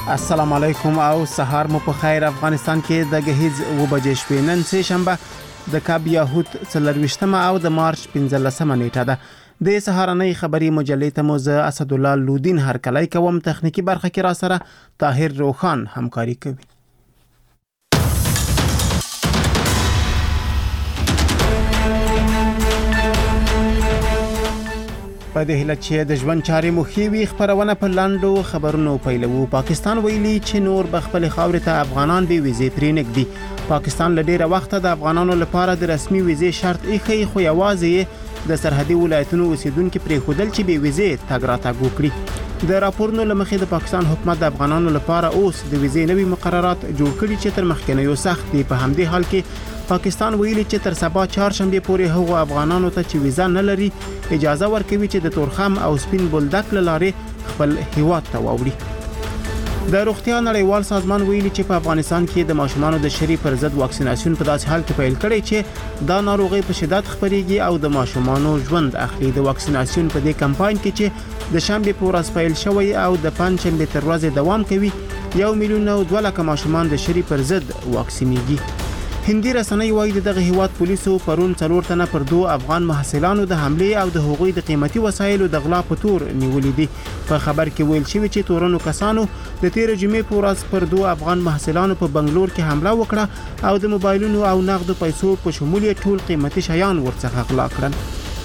السلام علیکم او سهار مو په خیر. افغانستان کې د غهیز و بجې شپې نن سه شنبه د کاب یاهود 23 او د مارچ 15 نیټه ده. د سهارنۍ خبري مجلې ته مو زه اسد الله لودین هرکلی کوم. تخنیکی برخه کې را سره طاهر روخان همکاري کوي. په دې هله چې د ژوند چارې مو ښې وي خبرونه په لاندو خبرونو پیلوو. پاکستان ویلي چې نور به خپل خاورې ته افغانان به ویزې پرې نږدي. پاکستان له ډیره وخته د افغانانو لپاره د رسمي ویزې شرط ایښی، خو یوازې د سرحدي ولایتونو اوسیدونکو پرې خودل چې به ویزې تګ راتګ وکړي. د راپورونو لمخې د پاکستان حکومت د افغانانو لپاره اوس د ویزې نوي مقررات جوړ کړي چې تر مخکنیو سخت دي. په همدې حال کې پاکستان ویلي چې تر سبا چهارشنبه پورې هغو افغانانو ته چې ویزه نه لري اجازه ورکوي چې د تورخم او سپین بولدک لارې خپل هیواد ته واوړي. د روغتیا نړیوال سازمان ویلي چې په افغانستان کې د ماشومانو د شری پر ضد واکسیناسیون په داسې حال کې پیل کړي چې دا ناروغي په شدت خپريږي او د ماشومانو ژوند اخلي. د واکسیناسیون په دې کمپاین کې چې د شنبه په ورځ پیل شوی او د پنځشنبه تر ورځې دوام کوي 1,200,000 ماشومان د شری پر ضد واکسینېږي. هندي رسنۍ وایي دغه هیواد پولیسو پرون 4 تنه پر 2 افغان محصلانو د حمله او د هغوی د قیمتي وسایلو د غلا په تور نیولې دي. په خبر کې ویل شوی چې تورنو کسانو د 13 جمعې په ورځ پر 2 افغان محصلانو په بنگلور کې حمله وکړه او د موبایلونو او نغدو پیسو په شمول ټول قیمتي شیان ورڅخه غلا کړل.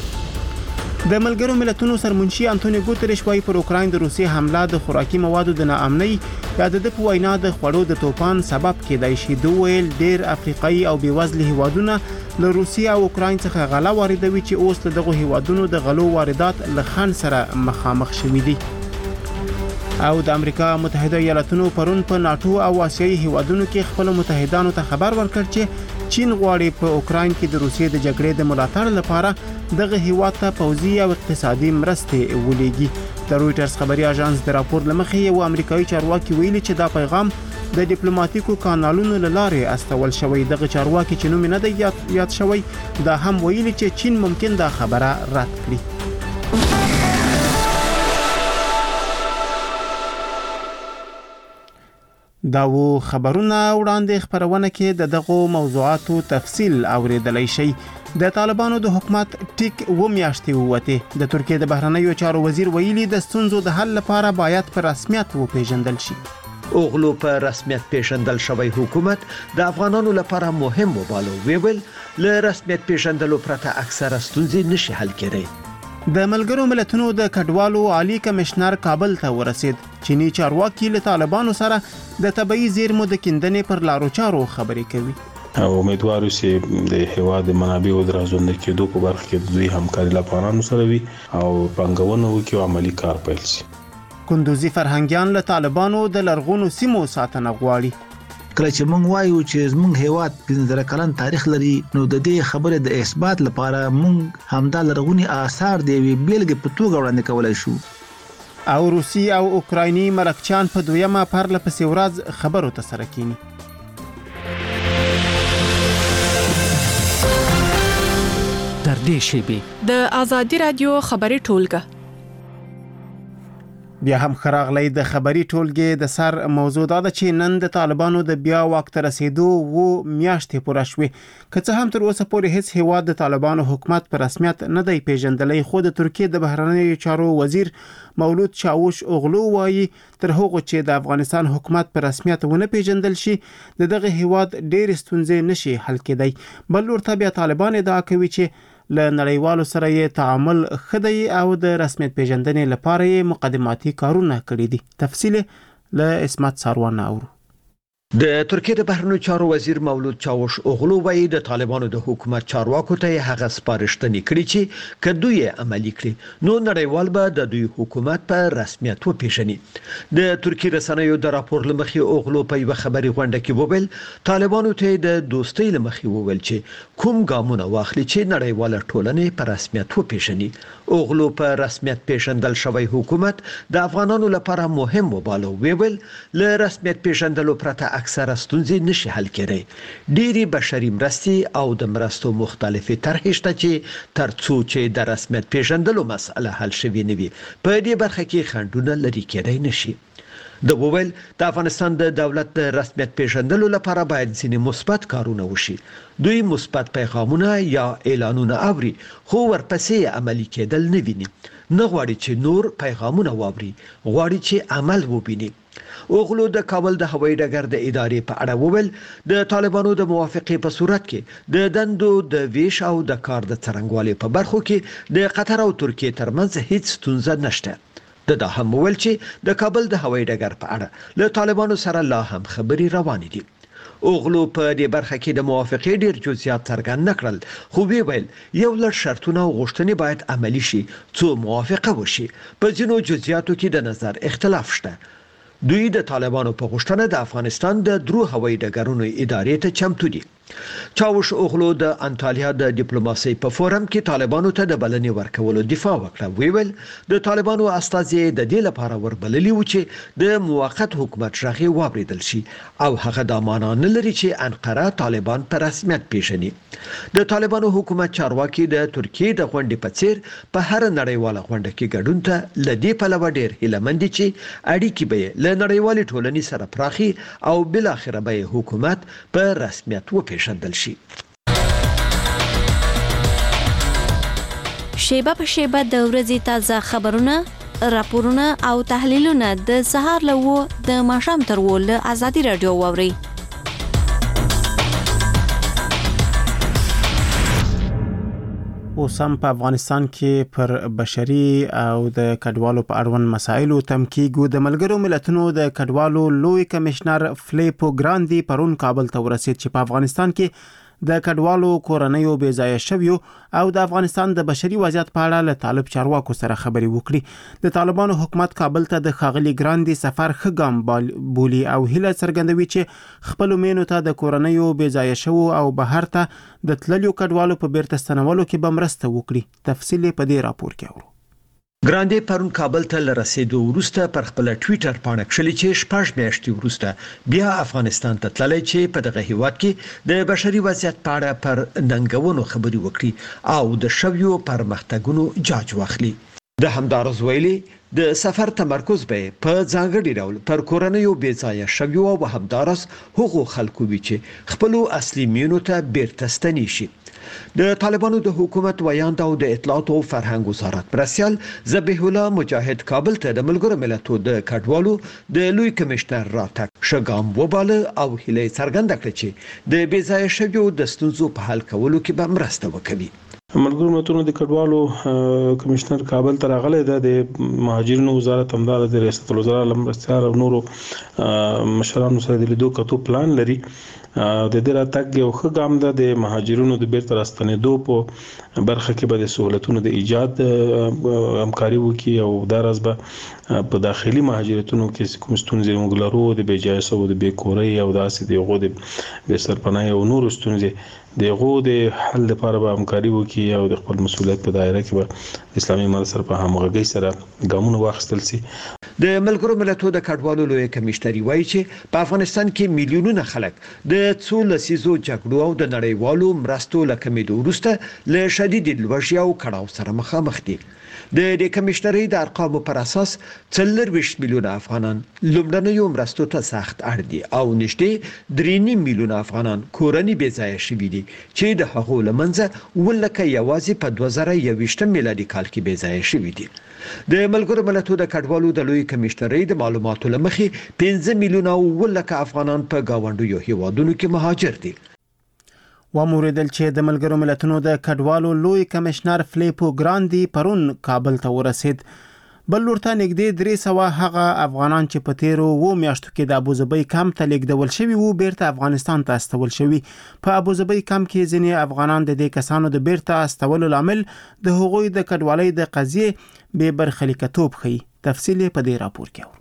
د ملګرو ملتونو سرمنشي انټونیو ګوتریش وايي پر اوکراین د روسي حمله د خوراکي موادو د ناامنۍ یا د په وینا د خوړو د توپان سبب کېدای شي. دوی ویل ډیر افریقایي او بیوزله هیوادونه له روسي او اوکراین څخه غلا واردوي چې اوس له دغه هیوادونو د غلو واردات له خنډ سره مخامخ شوي دي. او د امریکا متحده ایالاتونو پرون په ناتو او آسیایي هیوادونو کې خپل متحدانو ته خبر ورکړ چې چین غواړي په اوکراین کې د روسیې د جګړې د ملاتړ لپاره دغه هیواد ته پوځي او اقتصادي مرستې ولېږي. د رويټرز خبري اژانس د راپور لمخې یو امریکایي چارواکي ویلي چې دا پیغام د ډیپلوماټیکو کانالونو لاره استول شوی. دغه چارواکي چې نوم نه دی یاد شوی دا هم ویلي چې چین ممکن دا خبره رد کړي. دا وو خبرونه وړاندې خبرونه کې دغه موضوعاتو تفصیل اوریدلای شي. د طالبانو د حکومت ټیک و میاشتې ووته. د ترکیه د بهرنیو چارو وزیر ویلي د ستونزو د حل لپاره باید په رسمیت وپیژندل شي. اوغلو په رسمیت پیژندل شوی حکومت د افغانانو لپاره مهم وبالو. ویل له رسمیت پیژندلو پرته اکثره ستونزې نشي حل کېدای. د ملګرو ملتونو د کډوالو عالی کمشنر کابل ته ورسید. چینی چارواکي له طالبانو سره د طبيعي زیرمو د کیندنې پر لارو چارو خبرې کوي. امیدوارو چې د هیواد منابع او درازونده کېدو په برخه کې د دوی همکاري له افغانانو سره وي او پنګونه وکړي او عملی کار پیل شي. کندوزي فرهنګيان له طالبانو د لرغونو سیمو ساتنه غواړي. کله چې موږ وایو چې زموږ هیواد 15 کلن تاریخ لري نو د دې خبره د اثبات لپاره موږ همدا لرغونی آثار دی بیلګې په توګه وړاندې کولای شو. او روسي او اوکرایني ملکچان په دویمه پرله پسې ورځ خبرو ته سره کینی. در دې شیبه د آزادی رادیو خبري ټولګه بیا هم خراغلی د خبري ټولګې د سر موضوع دا ده چې نن د طالبانو د بیا واک ته رسیدو و میاشتې پوره شوې. که څه هم تر اوسه پورې هیڅ هیواد د طالبانو حکومت په رسمیت نه دی پیژندلی، خو د ترکیه د بهرنیو چارو وزیر مولود چاوش اوغلو وایي تر هغه چې د افغانستان حکومت په رسمیت ونه پیژندل شي دغه هیواد ډېر ستونزې نشي حل کېدای. بل ورته بیا طالبان ادعا کوي چې له نړیوالو سره یې تعامل خدای او د رسمیت پیژندنې لپاره یې مقدماتي کارونه کړی دي. تفصیل له اسمت ساروان اورو. د ترکیه د بهرنیو چارو وزیر مولود چاوش اوغلو وایي د طالبانو د حکومت چارواکو ته هغه سپارښتنې کړې چې کدو یې عملي کړي نو نړیوال به د دوی حکومت په رسمیت وپیژني. د ترکیه رسنیو د راپور لمخې اوغلو په یو خبري غونډه کې وویل طالبانو ته د دوستۍ لمخې وویل چې کوم ګامونه واخلي چې نړیواله ټولنه په رسمیت وپیژني. اوغلو په رسمیت پیژندل شوی حکومت د افغانانو لپاره مهم وبالو. ویل له رسمیت پیژندلو پرته اکثره ستونزې نشي حل کېدای. ډېری بشري مرستې او د مرستو مختلفې طرحې شته چې ترڅو چې د رسمیت پیژندلو مسله حل شوي نه وي په دې برخه کې خنډونه لري کېدای نشي. د وویل د افغانستان د دولت د رسمیت پیژندلو لپاره باید ځینې مثبت کارونه وشي. دوی مثبت پیغامونه یا اعلانونه اوري خو ورپسې عملي کېدل نه ویني. نه غواړي چې نور پیغامونه واوري، غواړي چې عمل وبیني. اوغلو د کابل د هوایي ډګر د ادارې په اړه وویل د طالبانو د موافقې په صورت کې د دندو د ویش او د کار د څرنګوالي په برخو کې د قطر او ترکیه ترمنځ هیڅ ستونزه نشته. دا هم ویل چې د کابل د هوایي ډګر په اړه له طالبانو سره لا هم خبرې روانې دي. اوغلو په دې برخه کې د موافقې ډیر جزئیات څرګند نکړل، خو ویل یو لړ شرطونه او غوښتنې باید عملي شي څو موافقه وشي. په ځینو جزئیاتو کې د نظر اختلاف شته. دوی د طالبانو په غوښتنه د افغانستان د درو هوایي ډګرونو ادارې ته چمتو دي. چاوش اوغلو د انټالیا د ډیپلوماسي په فورم کې طالبانو ته د بلنې ورکولو دفاع وکړه. ویل د طالبانو استازي د دې لپاره وربللي و چې د موقت حکومت شغې واوریدل شي او هغه د معنا نه لري چې انقره طالبان په رسمیت پیژني. د طالبانو حکومت چارواکي د ترکیه د غونډې په څیر په هر نړیواله غونډه کې ګډون ته لدی په لور ډیر هیلمند دي چې اړیکې به له نړیوالې ټولنې سره پراخي او بل اخره به حکومت په رسمیت وپیژني. شیبه په شیبه د ورځې تازه خبرونه، راپورونه او تحلیلونه د سهار له د ماښام تر له ازادي رادیو واوري. اوسم په افغانستان کې پر بشري او د کډوالو په اړوند مسایلو تمکیګو د ملګرو ملتونو د کډوالو لوی کمشنر فلیپو ګراندي پرون کابل ته ورسید چې په افغانستان کې د کډوالو کورنیو بې ځایه شویو او د افغانستان د بشري وضعیت په اړه له طالب چارواکو سره خبرې وکړي. د طالبانو حکومت کابل ته د ښاغلي ګراندي سفر ښه ګام بولي او هیله څرګندوي چې خپل مینو ته د کورنیو بې ځایه شوو او بهر ته د تللیو کډوالو په بیرته ستنولو کې به مرسته وکړي. تفصیل په دې راپور کې اورو. ګراندي پرون کابل ته لرسېدو وروسته پر خپل ټوئیټر باندې کړلي چې شپږ میاشتې وروسته بیا افغانستان ته تللی چې په دغه هیواد کې د بشري وضعیت په اړه پر ننګونو خبرې وکړي او د شویو پرمختګونو جاج واخلي. د همدارس ویلي د سفر تمرکز به په ځانګړي ډول پر کورنیو بې ځایه شویو او همدارس هغو خلکو وی چې خپل اصلي مینو ته بیرته ستنی شي. د طالبانو د حکومت ویاند او د اطلاعات او فرهنګ وزارت مرسیال ذبیح الله مجاهد کابل ته د ملګرو ملتونو د کډوالو د لوی کمشنر راتګ شګام وباله او هیله څرګنده کړه چې د بې ځایه شویو د ستونزو په حل کولو کې به مرسته وکړي. ملګرو ملتونو د کډوالو کمشنر کابل ته راغلی د مهاجرینو وزارت همدار د ریاست الوزرا لمرستیار او نورو مشرانو سره د لیدو کتو پلان لري. د دې راتګ یو ښه ګام ده د مهاجرینو د بیرته راستنېدو په برخه کې به د سہولتونو د ایجاد همکاري وکړي او دا راز به په داخلي مهاجرتونو کې کوم ستونزې موږ لرو د بې ځایه شوو د بې کورۍ او داسې د هغو د بې سرپناه او نورو ستونزې د هغو د حل لپاره به همکاري وکړي او د خپل مسؤلیت په دایره کې به اسلامي امارت سره په همغږۍ سره ګامونه واخیستل شي. د ملګرو ملتونو د کډوالو لوی کمشنري وایي چې په افغانستان کې میلیونونه خلک د څو لسیزو جګړو او د نړیوالو مرستو له کمیدو وروسته له شدید لوږې او کړاو سره مخامخ دي. د دې کمشنري د ارقامو پر اساس 40 میلیونه افغانان لومړنیو مرستو ته سخت اړ دي او نږدې 3 میلیونه افغانان کورنۍ بې ځایه شوي دي چې د هغو لمنځه ولکه یوازې په 2021 میلادي کال کې بې ځایه شوي دي. د ملګرو ملتونو د کډوالو د لوی کمشنري د معلوماتو لمخې 15 میلیونه ولکه افغانان په گاونډیو هیوادونو کې مهاجر دي. وموریدل چې د ملګرو ملتونو د کډوالو لوی کمشنر فلیپو ګراندي پرون کابل ته ورسید. بل ورته نږدې 300 هغه افغانان چې په تیرو 2 میاشتو کې د ابوظبي کمپ ته لیږدول شوي وو بیرته افغانستان ته استول شوي. په ابوظبي کمپ کې ځینې افغانان د دې کسانو د بیرته استولو لامل د هغوی د کډوالۍ د قضیې بې برخلیکتوب ښيي. تفصیل په دې راپور کې اورو.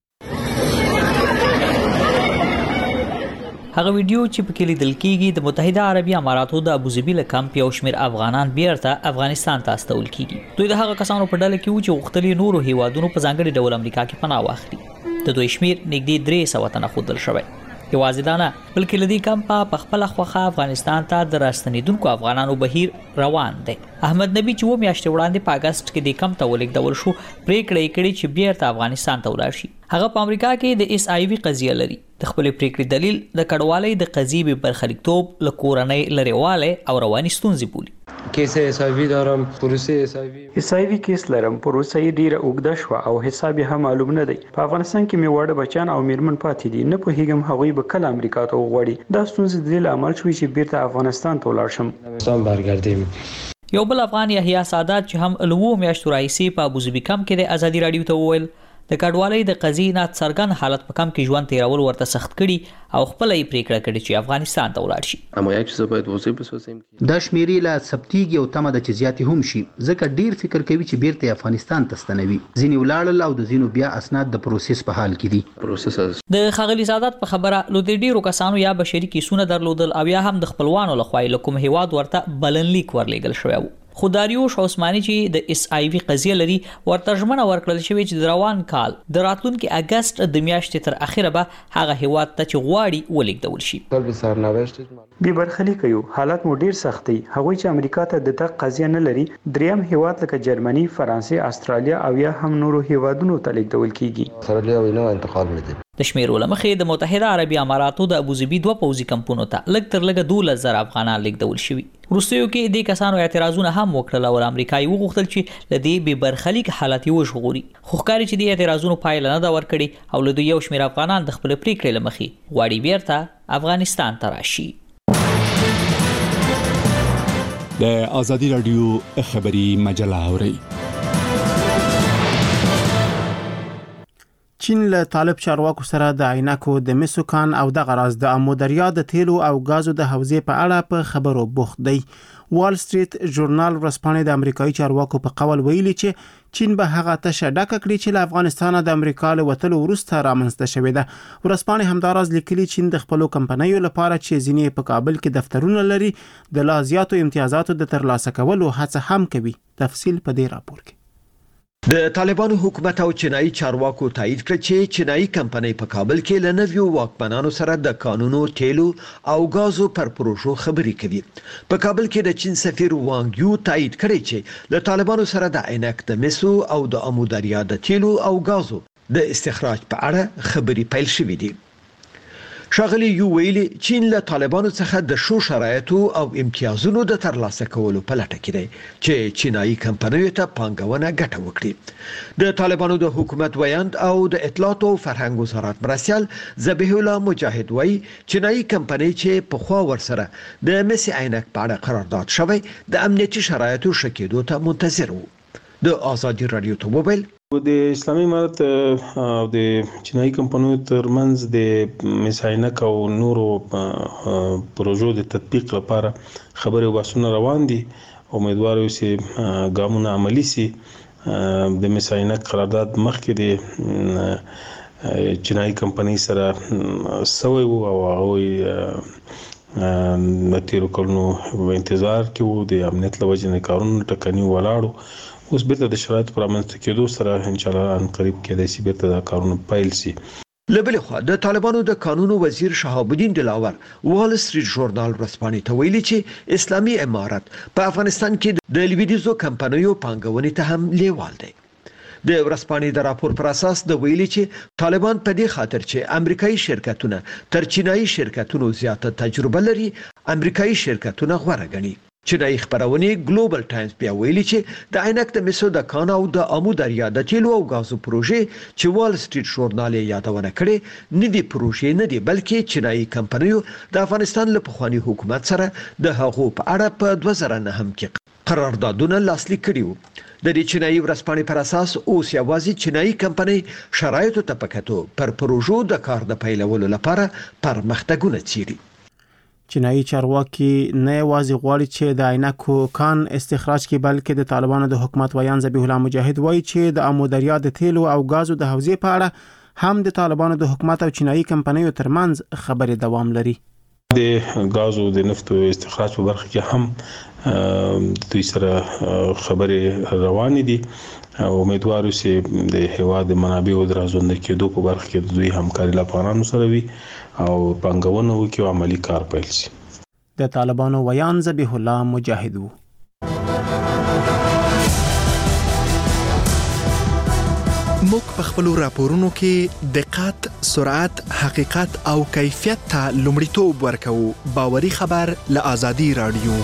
هغه ویډیو چې په کې لیدل کېږي د متحده عربي اماراتو د ابوظبي له کمپ یو شمېر افغانان بیرته افغانستان ته استول کېږي. دوی د هغه کسانو په ډله کې وو چې غوښتل نورو هیوادونو په ځانګړي ډول امریکا کې پناه واخلي. د دوی شمېر نږدې 300 تنه ښودل شوی. یوازې دا نه بلکې لدی کمپا په خپل خوخه افغانستان ته د راستنیدونکو افغانانو بهیر روان دی. احمد نبی چې و میاشتې وړاندې په اگست کې د کم ته ولیکدول شو پریکړه کړې چې بیرته افغانستان ته ولاړ شي. هغه په امریکا کې د اس آی وی قضیه لري. د خپل پریکړې دلیل د کډوالۍ د قضیې به برخلیکتوب له کورنۍ لريواله او رواني ستونزې بولي. کیس اس آی وی دارم، پروسه اس آی وی کیس لرم، پروسه یې ډیره اوږده شو او حساب هم معلوم نه دی. په افغانستان کې مې وړه بچان او میرمن پاتې دي. نه پوهیږم هغوی به کله امریکا ته وغواړي. دا ستونزې د دې لامل شوې چې بیرته افغانستان ته ولاړ شم. افغانستان برګردیم. یو بل افغان یحیی سادات چې هم لوو میاشتو راځي په ابوظبي کم کې د ازادي رادیو ته وویل د کډوالۍ د قضیې نه څرګند حالت په کم کې ژوند تیرول ورته سخت کړي او خپل یې پریکړه کړې چې افغانستان ته ولاړ شي. اما یک چیز باید واضح بسازیم دا شمیرې لا ثبتېږي او تمه ده چې زیاتې هم شي ځکه ډیر فکر کوي چې بیرته افغانستان ته ستنوي. ځینې ولاړل او د ځینو بیا اسناد د پروسس په حال کې دي. پروسس د ښاغلي سادات په خبره لو د ډیرو کسانو یا بشري کیسونه درلودل او یا هم د خپلوانو لخوا له کوم هیواد ورته بلنلیک ورلېږل شوی و. خو داریوش عثماني چې د اس آی وی قضیه لري ورته ژمنه ورکړل شوې چې د روان کال د راتلونکي اگست د میاشتې تر اخره به هغه هیواد ته چې غواړي ولیږدول شي. بي برخلیک یو حالت مو ډیر سختي. هغوی چې امریکا ته د تګ قضیه نه لري دریم هیواد لکه جرمني، فرانسې، استرالیا او یا هم نورو هیوادونو ته لیږدول کیږي. استرالیا وینو انتقال ولیدل. د شمیرو لمخې د متحده عربي اماراتو د ابوظبي 2 پوځي کمپونو ته لږ تر لږه 12,000 افغانان لیږدول شوي. روسیو کې د کسانو اعتراضونه هم وکړل او امریکایي وغوښتل چې لدی به برخلیک حالت یو ژغوري. خو ښکاري چې د اعتراضونو پایله نه دا ورکړي او له یو شمېر افغانان د خپل پریکړې لمخې غواړي بیرته افغانستان ته راشي. د ازادي رادیو خبري مجله اوري. چین له طالب چارواکو سره د عینکو د مسو کان او د غراز د امودریا د تیلو او غازو د حوزې په اړه په خبرو بوخت دی. وال سټریټ ژورنال ورسپانې د امریکایي چارواکو په قول ویلي چې چین به هغه تشه ډکه کړي چې له افغانستان د امریکا له وتلو وروسته رامنځته شوې ده. ورسپانې همداراز لیکلي چین د خپلو کمپنیو لپاره چې ځینې په کابل کې دفترونه لري د لا زیاتو امتیازاتو د ترلاسه کولو هڅه هم کوي. تفصیل په دې راپور کې. د طالبانو حکومت او چینایي چارواکو تایید کړ چې چینایي کمپنۍ په کابل کې له نویو واکمنانو سره د قانونو، تیلو او غازو پر پروژو خبرې کوي. په کابل کې د چین سفیر وانګ یو تایید کړی چې له طالبانو سره د عینک د مسو او د امودریا د تیلو او غازو د استخراج په اړه خبرې پیل شوې دي. شاغلی یو ویلي چین له طالبانو څخه د شو شرایطو او امتیازونو د ترلاسه کولو په لټه کې دی چې چینایي کمپنیو ته پانګونه ګټه وکړي. د طالبانو د حکومت ویاند او د اطلاعات او فرهنګ وزارت مرستیال ذبیح الله مجاهد وایي چینایي کمپنۍ چې په خوا ورسره د مسی عینک په اړه قرارداد شوی د امنیتي شرایطو شکېدو ته منتظر وو. د ازادي رادیو ته وویل د اسلامي امارت او د چینایي کمپنیو ترمنځ د مساینک او نورو پروژو د تطبیق لپاره خبرې وباسونه روان دي. امیدوار یو چې ګامونه عملی سي. د مساینک قرارداد مخکې د چینایي کمپنۍ سره سوی وو او هغه د تیرو کلونو په انتظار کې وو د امنیت لوجې نه کارونه ټکني ولاړو. اوس بیرته د شرایطو پر رامنځته کېدو سره ان شاء الله ان قریب کېدای شي بیرته دا کارونه پیل شي. لبل خو د طالبانو د قانون وزیر شهاب الدین دلاور وال سټریټ ژورنال ورسپانې ته ویلي چې اسلامي امارت په افغانستان کې د لویدیزو کمپنیو پانګونې ته هم لیوال دی. د ورسپانې د راپور پر اساس د ویلي چې طالبان په دې خاطر چې امریکایي شرکتونه تر چینایي شرکتونو زیاته تجربه لري امریکایي شرکتونه غوره ګڼي. چینایي خبرونه ګلوبل ټایمز بیا ویلي چې د عینک د مسو د کان او د امودریا د تیلو او غازو پروژې چې وال سټریټ ژورنال یادونه کړي نه دي پروژې نه دي بلکې چینایي کمپنیو د افغانستان له پخوانی حکومت سره د هغو په اړه په 2009 کې قراردادونه لاسلیک کړي وو. د دې چینایي ورسپانې پر اساس اوس یوازې چینایي کمپنۍ شرایطو ته پکاتو پر پروژو د کار د پیلولو لپاره پرمختګونه څیړي. چینایي چارواکي نه یوازې غواړي چې د عینکو کان استخراج کړي بلکې د طالبانو د حکومت ویان ذبیح الله مجاهد وایي چې د امودریا د تیلو او غازو د حوزې په اړه هم د طالبانو د حکومت او چینایي کمپنیو ترمنځ خبرې دوام لري. د غاز او د نفتو استخراج په برخه کې هم دوی سره خبرې روانې دي او امیدوار اوسې د هوا د منابعو درازونده کېدو په برخه کې دوی همکاري له افغانانو سره وي او پنګونه وکړي او عملی کار پیل شي. د طالبانو ویان ذبیح الله مجاهد وو. موږ په خپل راپورونو کې دقت، سرعت، حقیقت او کیفیت ته لومړیتوب ورکوو. باوري خبر له آزادي رادیو.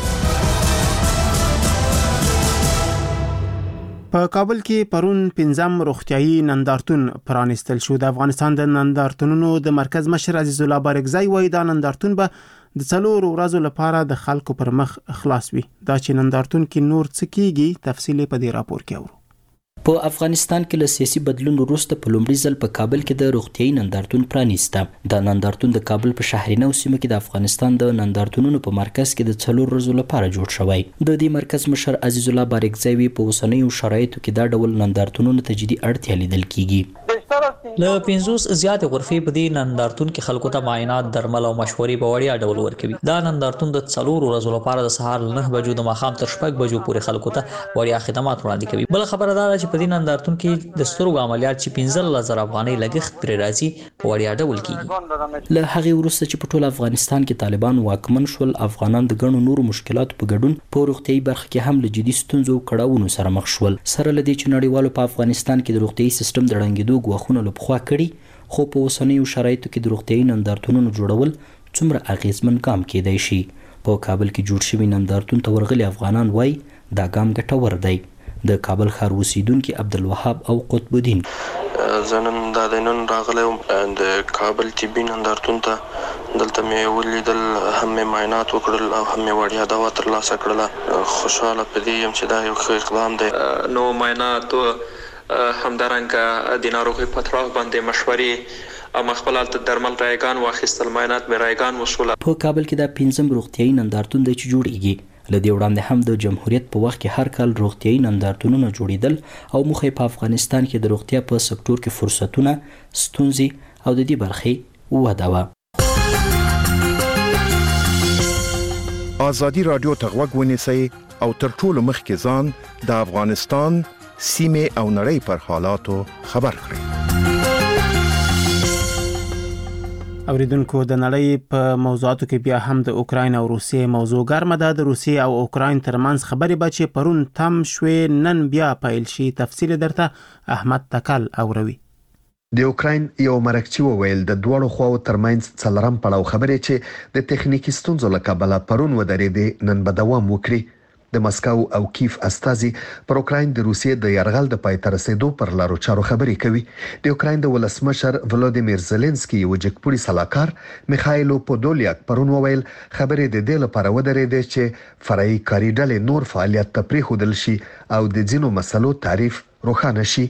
په کابل کې پرون 15 روغتيایي نندارتون پرانستل شو. د افغانستان د نندارتونونو د مرکز مشر عزیز الله بارګزی وایي دا نندارتون به د 4 ورځو لپاره د خلکو پر مخ خلاص وي. دا چې نندارتون کې نور څه کیږي تفصیل په دې راپور کې اورو. په افغانستان کې له سیاسي بدلون وروسته په لومړي ځل په کابل کې د روغتيایي نندارتون پرانیسته. د نندارتون د کابل په شهرینو سیمه کې د افغانستان د نندارتونونو په مرکز کې د 4 ورځو لپاره جوړ شوی. د دې مرکز مشر عزیز الله بارګزی په اوسنیو شرایطو کې دا ډول نندارتونونو ته جدي اړتیا لیدل کیږي. له 50 زیات غرفې په دې نندارتون کې خلکو ته معاینات، درمل او مشورې په وړیا ډول ورکوي. دا نندارتون د 4 ورځو لپاره د سهار 9 بجو د ماښام تر 6 بجو پورې خلکو ته وړیا خدمات وړاندې کوي. بل خبره دا ده چې په دې نندارتون کې د سترګو عملیات چې 15,000 افغانۍ لګښت پرې راځي په وړیا ډول کیږي. له هغه وروسته چې په ټول افغانستان کې طالبان واکمن شول، افغانان د ګڼو نورو مشکلاتو په ګډون په روغتيایي برخه کې هم له جدي ستونزو کړهونو سره مخ شول. سره لدې چې نړیوالو په افغانستان کې د روغتيایي سیستم د ړنګېدو غوښونه لپخوا کړي، خو په اوسنیو شرایطو کې د روغتيایي نندارتونونو جوړول څومره اغیزمن ګام کېدای شي. په کابل کې جوړ شوی نندارتون ته ورغلي افغانان وایي دا ګام ګټور دی. د کابل ښار اوسیدونکي عبدالوهاب او قطب الدین زنن دا دینن راغلی د کابل طبي نندارتون ته، دلته مې ولیدل، هم مې معاینات وکړل او هم مې وړیا دوا ترلاسه کړله. خوشحاله په دې یم چې دا یو ښه اقدام دی. نو معاینات همدارنګه د ناروغۍ په تړاو باندې مشورې او خپل حالت درمل رایگان واخیستل، معاینات به رایگان وشول. په کابل کې دا 15 روغتيایي نندارتون دی چې جوړیږي. لدې وړاندې هم د جمهوریت په وخت کې هر کال روغتيایي نندارتونونه جوړیدل او موخه په افغانستان کې د روغتیا په سکتور کې فرصتونه، ستونزې او د دې برخې وده وه. آزادي رادیو ته غوږ ونیسئ او تر ټولو مخکې ځان د افغانستان، سیمې او نړۍ پر حالاتو خبر کړئ. اوریدونکو د نړۍ په موضوعاتو کې بیا هم د اوکراین او روسیې موضوع ګرمه ده. د روسیې او اوکراین ترمنځ خبرې به چې پرون تم شوې نن بیا پیل شي. تفصیل درته احمد تکل اوروي. د اوکراین یو مرکچی وویل د دوړو خواو ترمنځ څلرم پړاو خبرې چې د تخنیکی ستونزو له کبله پرون ودرېدې نن به دوام وکړي. د مسکو او کیف استازي پر اوکراین د روسیې د یرغل د پای ته رسیدو پر لارو چارو خبرې کوي. د اوکراین د ولسمشر ولودیمیر زيلنسکي یو جګپوړي سلاکار میخایلو پودولیاک پرون وویل خبرې د دې لپاره ودرېدې چې فرعي کاري ډلې نور فعالیت ته پریښودل شي او د ځینو مسلو تعریف روښانه شي.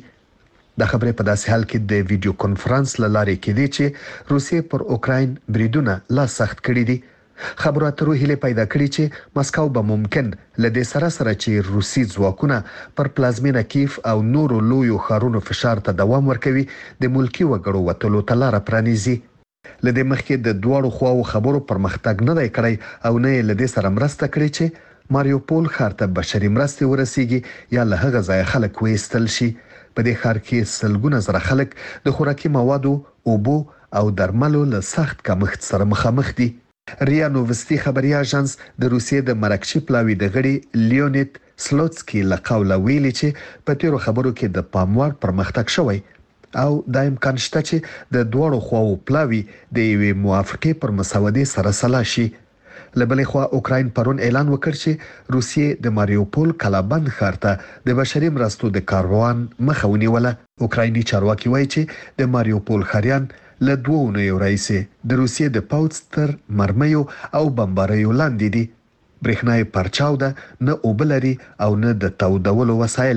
د خبرې په داسې حال کې د ویډیو کانفرنس لارې کې دی چې روسیې پر اوکراین بریدونه لا سخت کړي دي. خبرو اترو هیله پیدا کړي چې مسکو به ممکن لدې سره چې روسي ځواکونه پر پلازمینه کیف او نورو لویو ښارونو فشار ته دوام ورکوي د ملکی وګړو وټلو تلاره پرانیزي. لدې مخکې د دوړو خواو خبرو پرمختګ نه دی کړی او نه لدې سره مرسته کړي چې ماریوپول ښار ته بشري مرستې ورسیږي یا له هغه ځای خلک وېستل شي. په دې ښار کې سلګونه زره خلک د خوراکي موادو، اوبو او درملو له سخت کمښت سره مخامخ دي. ریا نووستي خبري اژانس د روسیې د مرکچی پلاوی د غړي لیونید سلوتسکي له قوله ویلي چې په تیرو خبرو کې د پاموړ پرمختګ شوی او د امکان شته چې د دوړو خواو پلاوی د یوې موافقې پر مسودې سره سلا شي. لبلې خوا اوکراین پرون اعلان وکړ چې روسیې د ماریوپول کلابند ښار ته د بشري مرستو د کاروان مخه ونیوله. اوکرایني چارواکي وایي چې د ماریوپول ښاریان له 2 اونیو راهیسې د روسیې د پوځ تر مرمیو او بمباریو لاندې دي. برېښنا یې پرچاو ده، نه اوبه لري او نه د تودولو وسایل.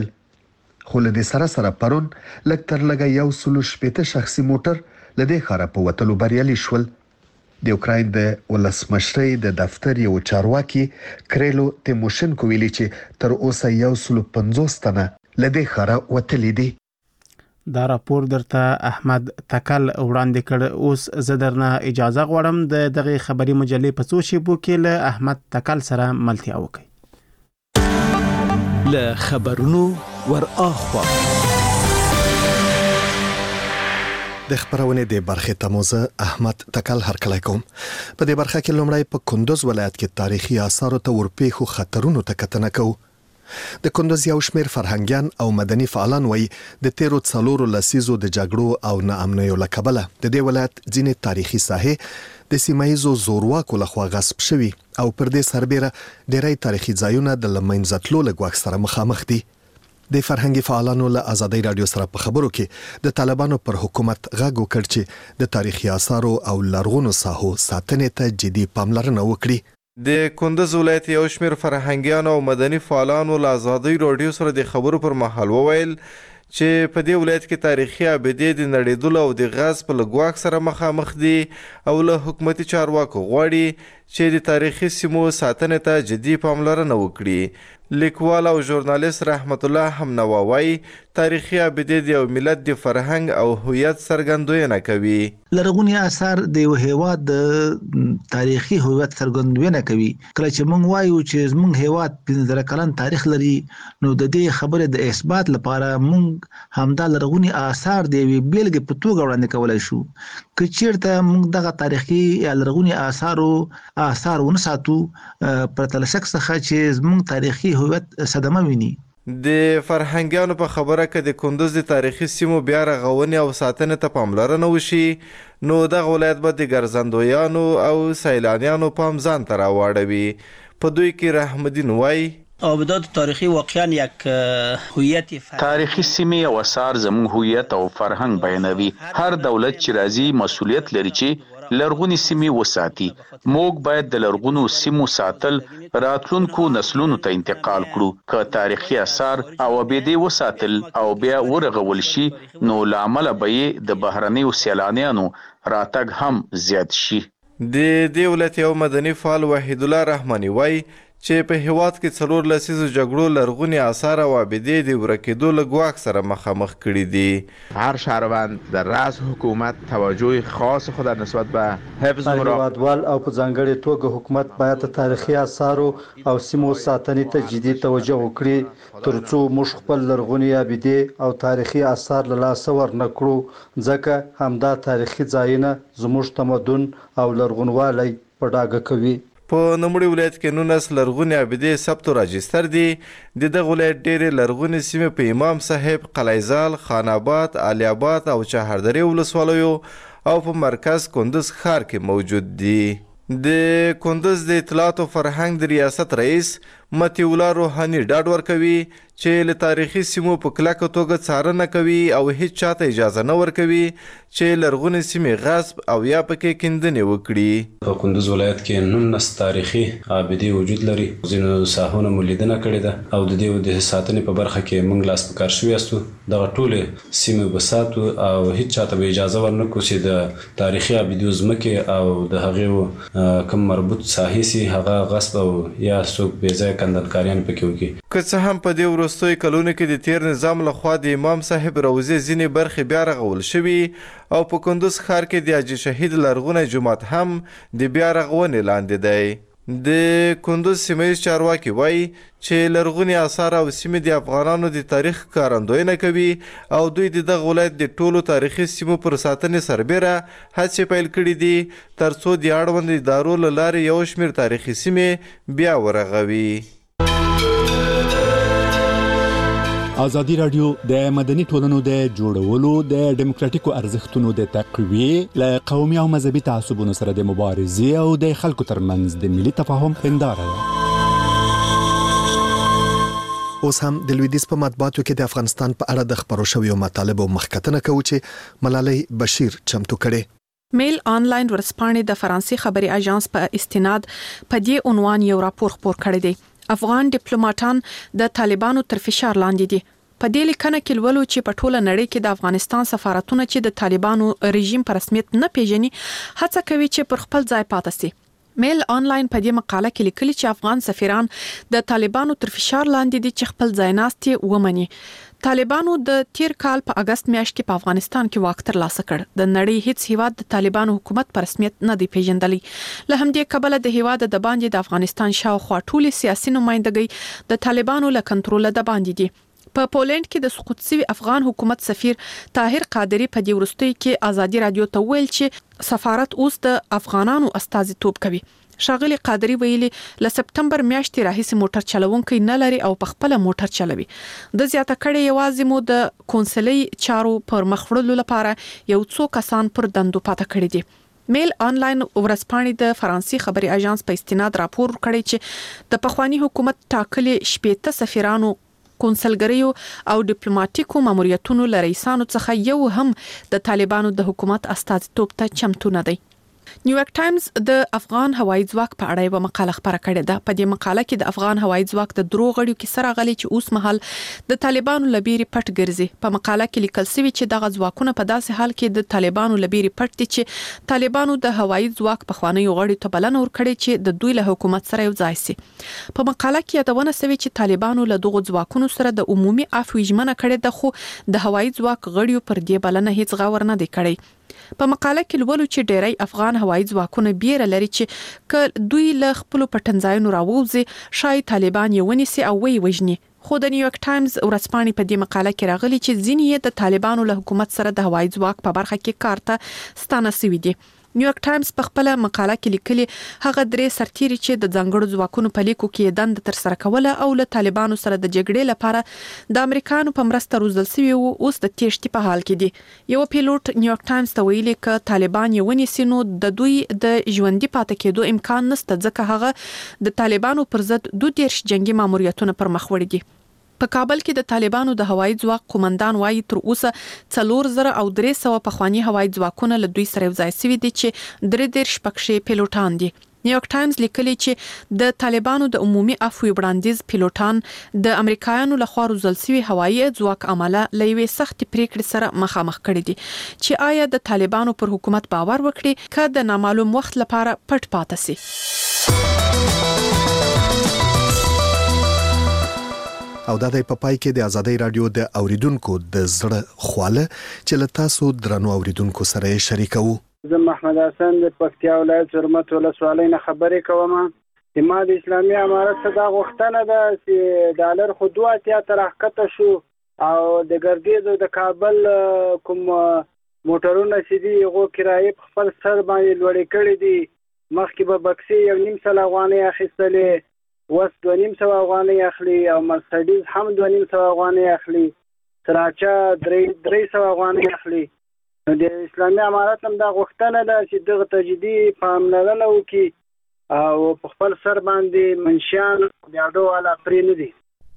خو له دې سره پرون لږ تر لږه 160 شخصي موټر له دې ښاره په وتلو بریالي شول. د اوکراین د ولسمشرۍ د دفتر یو چارواکي کریلو تیموشنکو ویلي چې تر اوسه 150 تنه له دې ښاره وتلي دي. دا راپور درته احمد تکل وړاندې کړ. اوس زه درنه اجازه غواړم د دغه خبري مجلې په څو شیبو کې له احمد تکل سره ملتیا وکړي. له خبرونو ور اخوا د خبرونه د برخه تموزه احمد تکل هرکلی کوم. په دې برخه کې لومړی په کندوز ولایت کې تاریخي آثار ته ورپېښو خطرونو ته کتنه کوو. د کندوز یو شمېر فرهنګیان او مدني فعالان وایي د تیرو 4 لسیزو د جګړو او ناامنیو له کبله د دې ولایت ځینې تاریخي ساحې د سیمایزو زورواکو لخوا غصب شوي او پر دې سربېره ډېری تاریخي ځایونه د له منځه تلو له ګواښ سره مخامخ دي. د فرهنګي فعالانو له آزادۍ رادیو سره په خبرو کې د طالبانو پر حکومت غږ وکړ چې د تاریخي آثارو او لرغونو ساحو ساتنې ته جدي پاملرنه وکړي. د کندوز ولایت یو شمېر فرهنګیانو او مدني فعالانو له آزادۍ رادیو سره د خبرو پر مهال وویل چې په دې ولایت کې تاریخي ابدې د نړېدلو او د غصب له ګواښ سره مخامخ دي او له حکومتي چارواکو غواړي چې د تاریخي سیمو ساتنې ته جدي پاملرنه وکړي. لیکوال او ژورنالیست رحمت الله همنوا وایي تاریخي ابدې د یو ملت د فرهنګ او هویت څرګندونه کوي. لرغوني آثار د یو هیواد د تاریخي هویت څرګندونه کوي. کله چې موږ وایو چې موږ هیواد 15 کلن تاریخ لري نو د دې خبرې د اثبات لپاره موږ همدا لرغوني آثار د یوې بیلګې په توګه وړاندې کولای شو. که چیرته موږ دغه تاریخي یا لرغوني آثار ونه ساتو پرته له شک څخه چې موږ تاریخي هویت صدمه ویني. د فرهنګیانو په خبره کې د کندوز د تاریخي سیمو بیا رغونې او ساتنې ته پاملرنه وشي نو دغه ولایت به د ګرځندویانو او سیلانیانو پام ځان ته راواړوي. په دوی کې رحمدین وایي آبادات تاریخی واقعا یک هویت تاریخي سیمې او آثار زموږ هویت او فرهنګ بیانوي. هر دولت چې راځي مسؤلیت لري چې لرغونی سیمې وساتي. موږ باید د لرغونو سیمو ساتل راتلونکو نسلونو ته انتقال کړو. که تاریخي آثار او ابدې وساتل او بیا ورغول شي نو لامل به د بهرنیو سیلانیانو راتګ هم زیات شي. د دې ولایت یو مدني فعال وحید الله رحماني وایي چې په هیواد کې 4 لسیزو جګړو لرغوني آثار او ابدې د ورکېدو له ګواښ سره مخامخ کړي دي. هر شهروند در رأس حکومت توجه خاص خود در نسبت به حفظ هیوادوال او په ځانګړې توګه حکومت باید تاریخي آثار او سیمو ساتنې ته جدي توجه وکړي ترڅو موږ خپل لرغوني ابدې او تاریخي آثار له لاسه ورنکړو ځکه همدا تاریخي ځایونه زموږ تمدن او لرغونوالی په ډاګه کوي. په نوموړي ولایت کې 19 لرغونې ابدې ثبت او راجستر دي. د دغه ولایت ډېرې لرغونې سیمې په امام صاحب، قلعه‌زال، خان آباد، علي آباد او چهاردرې ولسوالیو او په مرکز کندوز ښار کې موجود دي. د کندوز د اطلاعات او فرهنګ د ریاست رئیس مطیع الله روحاني ډاډ ورکوي چې له تاریخي سیمو په کلکه توګه څارنه کوي او هیڅ چاته اجازه نه ورکوي چې لرغونې سیمې غصب او یا پکې کیندنې وکړي. په کندوز ولایت کې 19 تاریخي ابدې وجود لري. ځینو ساحونه مو لیدنه کړې ده او د دې د ساتنې په برخه کې موږ لاس په کار شوي یاستو. دغه ټولې سیمې به ساتو او هیڅ چاته به اجازه ورنکړو چې د تاریخي ابدې ځمکې او د هغې کوم مربوط ساحې سي هغه غصب او یا څوک بې ځایه کندنکاریان پکې وکړي. که څه هم په دې وروستیو کلونو کې د تیر نظام لخوا د امام صاحب روضې ځینې برخې بیا رغول شوي او په کندوز ښار کې د حاجي شهید لرغونی جومات هم د بیا رغونې لاندې دی. د کندوز سیمه‌ییز چارواکي وایي چې لرغوني آثار او سیمې د افغانانو د تاریخ ښکارندوینه کوي او دوی د دغه ولایت د ټولو تاریخي سیمو پر ساتنې سربیره هڅې پیل کړي دي ترڅو د اړوند ادارو له لارې یو شمېر تاریخي سیمې بیا ورغوي. ازادي رادیو د مدني ټولنو د جوړولو د ډیموکراتیکو ارزښتونو د تقویې له قومي او مذهبي تعصبونو سره د مبارزې او د خلکو ترمنځ د ملي تفاهم هنداره ده. اوس هم د لویدیځ په مطبوعاتو کې د افغانستان په اړه د خبرو شویو مطالبو مخکتنه کوي چې ملالۍ بشیر چمتو کړي. میل آنلاین ورځپاڼې د فرانسې خبري اژانس په استناد په دې عنوان یو راپور خپور کړی دی. افغان ډیپلوماټان د طالبانو تر فشار لاندې دي. په دې لیکنه کې ولولو چې په ټوله نړۍ کې د افغانستان سفارتونه چې د طالبانو رژیم په رسمیت نه پیژني هڅه کوي چې پر خپل ځای پاتې شي. میل آنلاین په دې مقاله کې لیکلي چې افغان سفیران د طالبانو تر فشار لاندې دي چې خپل ځایناستي ومني. طالبانو د تیر کال په اگست میاشت کې په افغانستان کې واک ترلاسه کړ. د نړۍ هیڅ هیواد د طالبانو حکومت په رسمیت نه دی پیژندلی. له همدې کبله د هیواد د باندې د افغانستان شاوخوا ټول سیاسي نمائندګۍ د طالبانو له کنټرول د باندې دي. په پولند کې د سقوط شوي افغان حکومت سفیر طاهر قادری په دې وروستي کې ازادي رادیو ته ویل چې سفارت اوس د افغانانو استازیتوب کوي. ښاغلي قادری ویلي له سپتمبر میاشتې راهیسې موټر چلوونکي نه لري او په خپل موټر چلوي. د زیاته کړي یوازې مو د کونسلي چارو پر مخ وړلو لپاره یو څو کسان پر دندو پاتې کړي دي. میل آنلاین ورځپاڼې د فرانسې خبري اژانس په استناد راپور کړی چې د پخوانی حکومت ټاکلي 18 سفیرانو کونسلګریو او ډیپلوماټیکو ماموریتونو لریسانو څخه یو هم د طالبانو د حکومت استازیتوب ته چمتو نه دی. نیویارک ټایمز د افغان هوایي ځواک په اړه یو مقاله خبره کړې ده. په دې مقاله کې د افغان هوایي ځواک د درو غړیو کې سره غلي چې اوس مهال د طالبانو لبيري پټ ګرځي. په مقاله کې لیکل شوی چې دغه ځواکونه په داسې حال کې د طالبانو لبيري پټ دي چې طالبانو د هوایي ځواک په خوانی غړیو ته بلنه ورکړي چې د دوی له حکومت سره یو ځای شي. په مقاله کې یادونه شوی چې طالبانو له دغه ځواکونو سره د عمومي عفو ژمنه کړې ده، خو د هوایي ځواک غړیو پر دې بلنه هیڅ غور نه دی کړی. په مقاله کې لولو چې ډېری افغان هوایي ځواکونه بیره لري چې ک دوی له خپل پټنځایونو راووزي شای طالبان یې ونیسي او وژني. خو د نیویارک ټایمز ورځپاڼې په دې مقاله کې راغلي چې ځینې د طالبانو له حکومت سره د هوایي ځواک په برخه کې کار ته ستانه شوي دي. نیویارک ټایمز په خپل مقاله کې لیکلي هغه درې سرتیري چې د ځنګړو ځواکونو په لیکو کې دند تر سره کوله او له طالبانو سره د جګړې لپاره د امریکانو په مرسته روزل شوی وو اوس د تېښتې په حال کې دي. یو پیلوټ نیویارک ټایمز ته ویلي ک طالبان یې ونیسي نو د دوی د ژوندۍ پاتې کېدو امکان نشته ځکه هغه د طالبانو پر ضد 22 جنگي ماموریتونه پر مخ وړي دي. په کابل کې د طالبانو د هوایي ځواک قومندان وایي تر اوسه 4300 پخوانی هوایي ځواکونه له دوی سره ځای شوي دي چې 33 پکښې پیلوټان دي. نیویارک ټایمز لیکلي چې د طالبانو د عمومي عفو وړاندیز پیلوټان د امریکایانو لخوا روزل شوي هوایي ځواک عمله لوي سخت پریکړې سره مخامخ کړي دي چې آیا د طالبانو پر حکومت باور وکړي که د نامعلوم وخت لپاره پټ پاتې شي. او د دې په پای کې د ازادي رادیو د اوریدونکو د زړه خواله چې له تاسو درنو اوریدونکو سره شریکو. زه محمد حسن د پکتیا ولایت زرمت ولسوالۍ نه خبرې کوم. ما د اسلامي امارت څخه غوښتنه ده چې ډالر خو 2 تر حقیقت شو او د ګردیز د کابل کوم موټرونه چې دي هغه کرایه په خپل سر باندې لوړې کړې دي. مخکې به بکسي 1.5 افغانۍ اخیستلې، وس 2.5 افغانۍ اخلي او مرسډیز هم 2.5 افغانۍ اخلي، سراچا 300 افغانۍ اخلي. د اسلامي امارت هم دا غوښتنه ده چې دغه تجدید پاملرنه وکړي او په خپل سر باندې منشیان دیاډو والا پرې نه دي.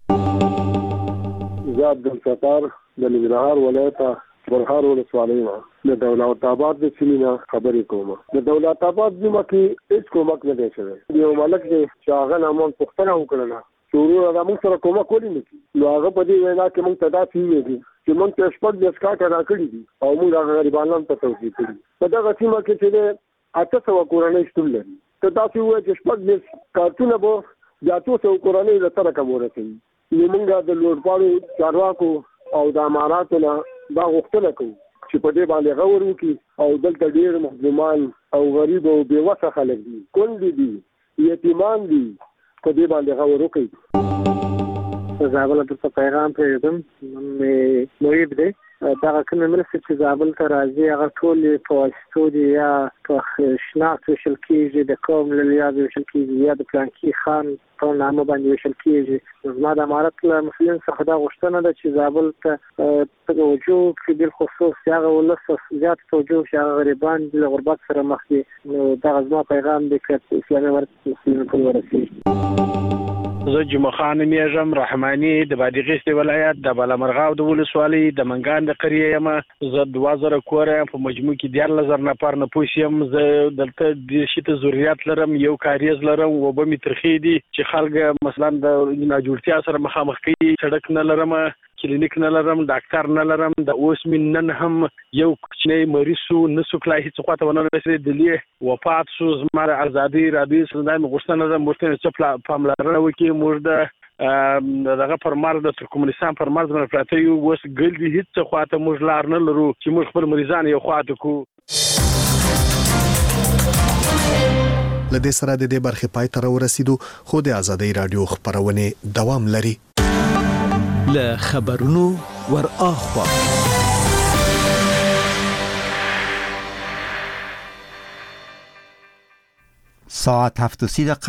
زه عبدالستار د ننګرهار ولایت برهار ولسوالۍ نه د دولت آباد د سیمې خبرې کوم. د دولت آباد سیمه کې هیڅ کومک نه دی شوی. یو ملک دی چې هغه نامون پوښتنه وکړه چې ورور موږ سره کومک ولې نه کوي. نو هغه په دې وینا کې موږ ته دا ویلي چې موږ ته شپږ د سکاټ راکړي دي او موږ هغه غریبانو ته توصیه کړي. په دغه سیمه کې چې 800 کورنۍ شتون لري. ته تاسو وایئ چې شپږ د کارتونه به د 800 کورنۍ له سره کوم ورسوي. نو موږ د لوړپاړو چارواکو او د اماراتو نه دا غوښتنه کوو چې په دې باندې غور وکړي او دلته ډېر مظلومان او غریب او بې وسه خلک دي، کونډې دي، یتیمان دي، په دې باندې غور وکړي. زابل ته پیغام پرېږدم. محیب دی دغه کومې مرستې چې زابل ته راځي هغه ټولې په واسطو دي یا په شناخت ویشل کېږي، د قوم له لحاظه ویشل کېږي یا د پلانکي خان په نامه باندې ویشل کېږي. زما د امارت له مسؤلین څخه دا غوښتنه ده چې زابل ته توجه وکړي، بالخصوص هغه ولس زیات توجه وکړي هغه غریبان دي له غربت سره مخ دي. نو دغه زما پیغام دی که اسلامي امارت مسؤلینو ته ورسېږي. زه جمعه خان میږم رحماني د بادغیس ولایت د بالامرغاو د ولسوالۍ د منګان د قریه یم. زه 2000 کور په مجموع کې 14000 نفر نه پوسیم. زه دلته د شته ضرورت لرم، یو کاریز لرم و به می ترخی دي چې خلک مثلا د ناجوړتیا سره مخامخ کوي، سړک نه لرم، کلینیک نه لرم ډاکټر نه لرم د اوس من نن هم یو کوچنی مریض سو نسو کله هیڅ خواته ونه رسېد دلی وفات شو زمره ازادي رادیو سندای مغشتنه د مرتين څه پاملرنه وکي موږ د دغه پرمار د ترکمنستان پرمار د پراته یو وس ګل دي هیڅ خواته موږ لار نه لرو چې موږ خپل مریضان یو خواته کو لدې سره د دې برخې پای ته ورسېدو خو د ازادي رادیو خبرونه دوام لري له خبرونو ور اخوا ساعت 7:30